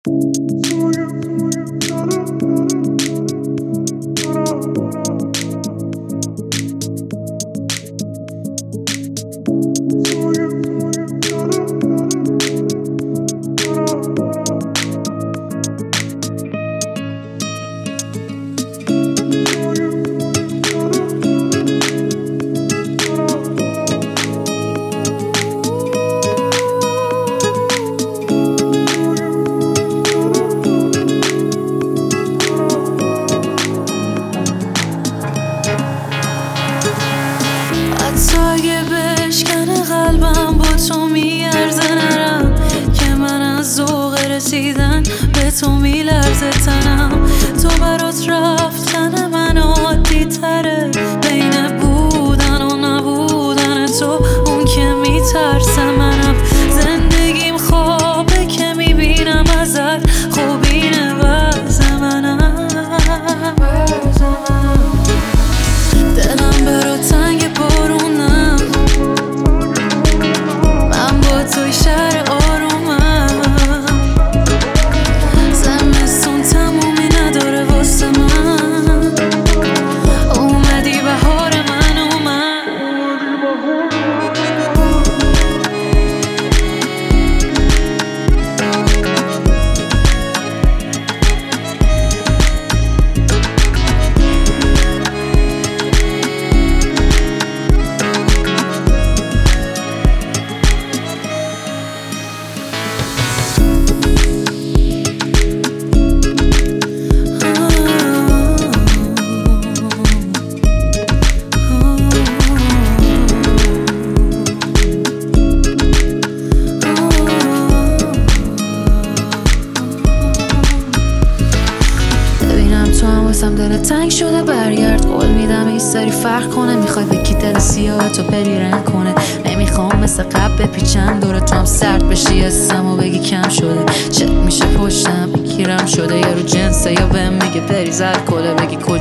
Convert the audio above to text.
اگه بشکنه قلبم با تو میارزه نرم که من از ذوق رسیدن به تو میلرزه تنم. تو برات رفتن من عادی تره، بین بودن و نبودن تو اون که میترسه. منم زندگیم خوابه که میبینم ازت، خوب اینه وضع منم. دلم برات تنگ بارونم، من با توی شهر آرومم. زمستون تمومی نداره واسه من، اومدی بهار من اومد. تو هم واسم دلت تنگ شده، برگرد قول میدم این سری فرق کنه. میخوای بکی دل سیاه تو پری رنگ کنه، نمیخوام مثل قبل بپیچم دور تو هم سرد بشی حسم و بگی کم شده. چک میشه پشتم بگیرم شده، یا رو جنسه یا بهم میگه پری زد کله. بگی کجا